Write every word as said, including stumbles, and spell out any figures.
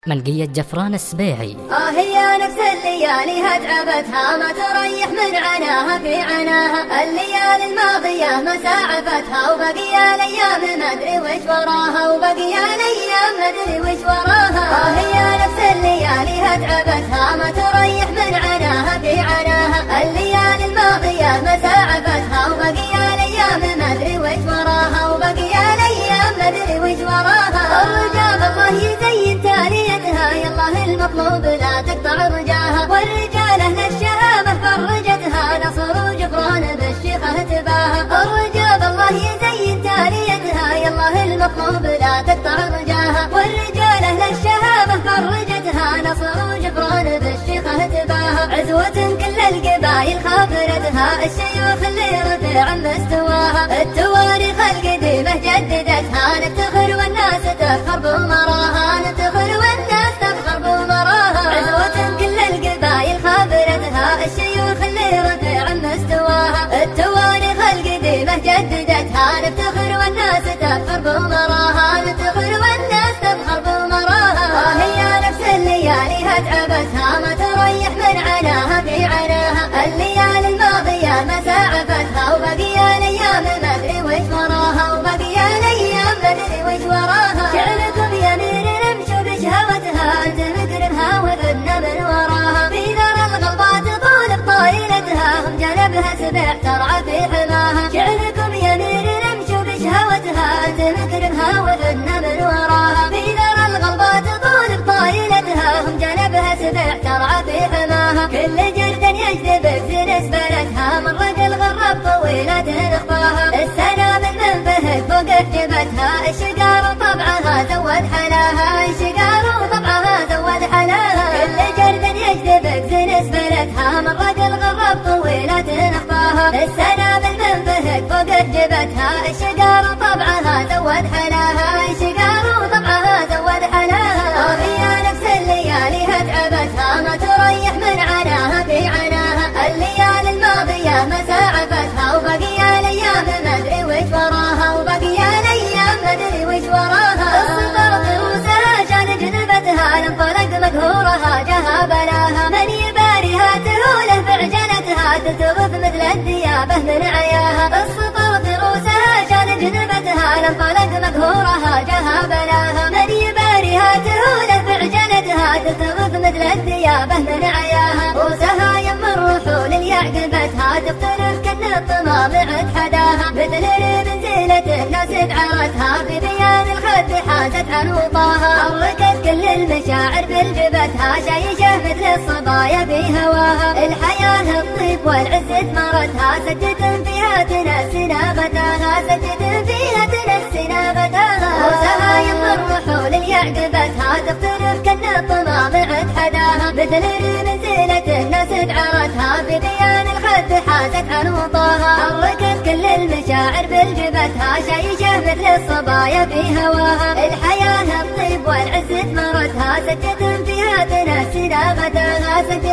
منقية جفران السبيعي. آه هي نفس الليالي هتعبتها ما تريح من عناها في عناها، الليالي الماضية ما ساعفتها وبقي الأيام ما أدري وش وراها، وبقي الأيام ما أدري وش وراها. آه هي نفس الليالي هتعبتها ما تريح من عناها في عناها، الليالي الماضية ما ساعفتها وبقي الأيام ما أدري وش وراها، وبقي الأيام ما أدري وش وراها. الرجال الله يزين تاليتها يالله المطلوب لا تقطع رجاها، والرجال أهل الشهامة فرجتها نصر وجفران بالشيخة تباها. الرجال الله يزين تاليتها يالله المطلوب لا تقطع رجاها، والرجال أهل الشهامة فرجتها نصر وجفران بالشيخة تباها. عزوة كل القبايل خابرتها الشيوخ اللي رفع مستواها، التواريخ القديمة جددتها نفتخر والناس تفخر بمراها، نفتخر والناس تفخر بمراها. عزوة كل القبايل خابرتها الشيوخ اللي رفع مستواها، التواريخ القديمة جددتها نفتخر والناس تفخر بمراها، نفتخر والناس تفخر بمراها. هي نفس الليالي هتعبتها ما تريح من عناها في عناها، الليالي الماضية ما ساعفتها وبقي الأيام ما أدري وش وراها، وبقي الأيام ما أدري وش وراها. شعركم يا مير نمشوا بشهوتها أنت مكرمها وعدنا من وراها، في ذر الغلبات طول بطايلتها هم جنبها سبع ترعى في حماها. شعركم يا مير نمشوا بشهوتها أنت مكرمها وعدنا من وراها، في ذر الغلبات طول بطايلتها هم جنبها سبع ترعى في حماها. كل جرد يجذب في نسبتها من رجل غرب طويلة نخطاها، السنابل من فهد فوق جبتها الشقار وطبعها زود حلاها، الشقار وطبعها زود حلاها. كل جرد يجذب في نسبتها من رجل غرب طويلة نخطاها، السنابل من فهد فوق جبتها الشقار وطبعها زود حلاها، الشقار وطبعها زود حلاها. هي نفس الليالي هتعبتها ما تريح من عناها في عناها، الليالي الماضية ما ساعفتها وبقي الأيام ما أدري وش وراها، وبقي الأيام ما أدري وش وراها. الصبر ضروسها جان جنبتها لانطلق مقهورها جاها بلاها، من يباريها تهوله بعجلتها تلتغف مثل الديابة من عياها. الصبر ضروسها جان جنبتها لانطلق مقهورها جاها بلاها، من يباريها تهوله بعجلتها تلتغف مثل الديابة من عياها. روسها يم الرحول اللي يعقبتها تختلف كن الطمامع حداها، مثل منزلة الناس بعرتها في بيان الخد حازت عنوطاها. حركت كل المشاعر بالجبتها شايشة مثل الصبايا في هواها، الحياة الطيب والعز ثمرتها سجد فيها تنسي نابتها، سجد فيها تنسي نابتها. روسها يم الرحول اللي يعقبتها تختلف كن الطمامع حداها، مثل منزلة الناس بعرتها في بيان الخد حازت عنوطاها. حركت كل المشاعر بالجبتها شايشة مثل الصبايا في هواها، الحياة الطيب والعز ثمرتها سجد فيها تنسي نابتها، سجد